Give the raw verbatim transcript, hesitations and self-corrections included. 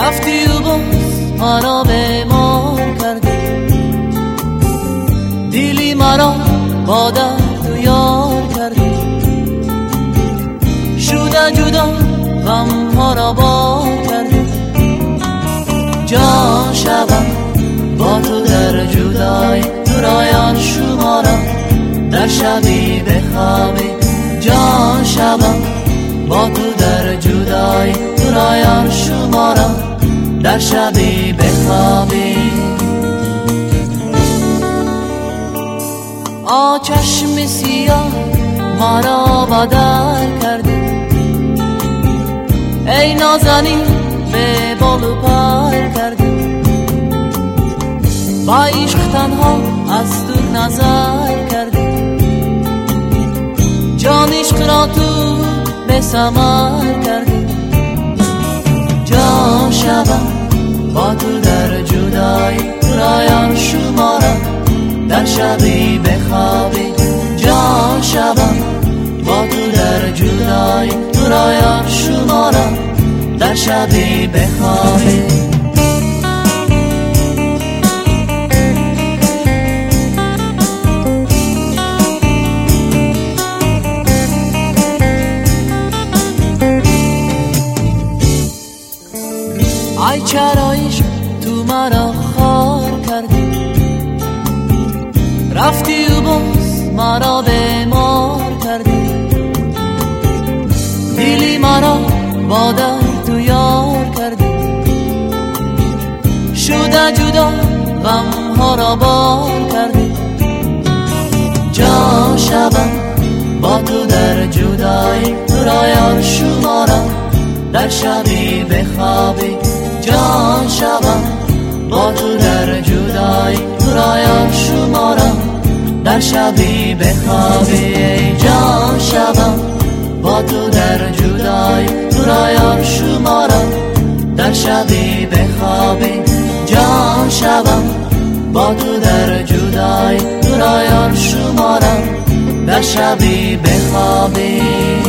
رفتی و باز مرا به مار کردی، دیلی مرا با درد و یار کردی. شده جدا غم ها را بار کردی. جان شبم با تو در جدای، تو رایان شمارم در شبی بخوابی. جان شبم با تو در جدای، تو رایان شمارم در شبی بخوابی. آ چشم سیاه مرا بدر کردی، ای نازنین به بال و پر کردی. با عشق تنها از دور نظر کردی، جان عشق را تو به ثمر کردی. جان شبم با تو در جدای، تو رایان شمارم در شبی بخوابی. جان شبم با تو در جدای، تو رایان شمارم در شبی بخوابی. ای چرا عشق تو مرا خار کردی، رفتی و باز مرا به مار کردی. دیلی مرا با درد و یار کردی. شده جدا غم ها را بار کردی. جان شبم با تو در جدای، تو رایان شمارم در شبی بخوابی. جان شبم با تو در جدای، تو رایان شمارم در شبی بخوابی. جان شبم با تو در جدای، تو رایان شمارم در شبی بخوابی. جان شبم با تو در جدای، تو رایان شمارم در شبی بخوابی.